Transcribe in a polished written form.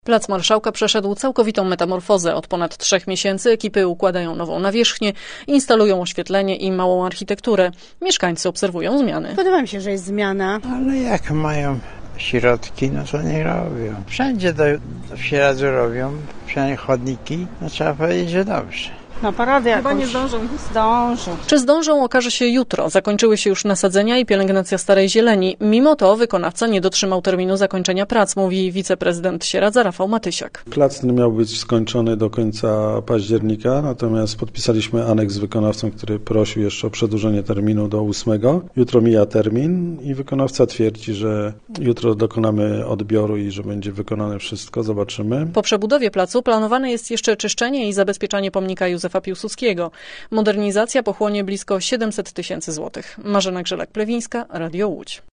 Plac Marszałka przeszedł całkowitą metamorfozę. Od ponad 3 miesięcy ekipy układają nową nawierzchnię, instalują oświetlenie i małą architekturę. Mieszkańcy obserwują zmiany. Podoba mi się, że jest zmiana. Ale jak mają środki, no to nie robią. Wszędzie w Sieradzu robią, przynajmniej chodniki, no trzeba powiedzieć, że dobrze. Na paradę Chyba nie zdążą. Zdążą. Czy zdążą, okaże się jutro. Zakończyły się już nasadzenia i pielęgnacja starej zieleni. Mimo to wykonawca nie dotrzymał terminu zakończenia prac, mówi wiceprezydent Sieradza Rafał Matysiak. Plac miał być skończony do końca października, natomiast podpisaliśmy aneks z wykonawcą, który prosił jeszcze o przedłużenie terminu do 8. Jutro mija termin i wykonawca twierdzi, że jutro dokonamy odbioru i że będzie wykonane wszystko. Zobaczymy. Po przebudowie placu planowane jest jeszcze czyszczenie i zabezpieczanie pomnika Józefa Piłsudskiego. Modernizacja pochłonie blisko 700 000 złotych. Marzena Grzelak-Plewińska, Radio Łódź.